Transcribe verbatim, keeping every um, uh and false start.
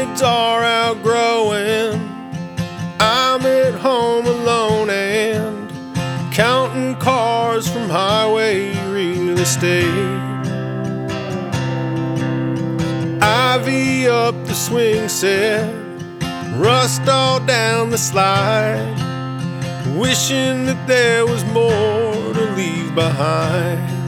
woods are outgrowing. I'm at home alone and counting cars from highway real estate. Ivy up the swing set, rust all down the slide, wishing that there was more to leave behind.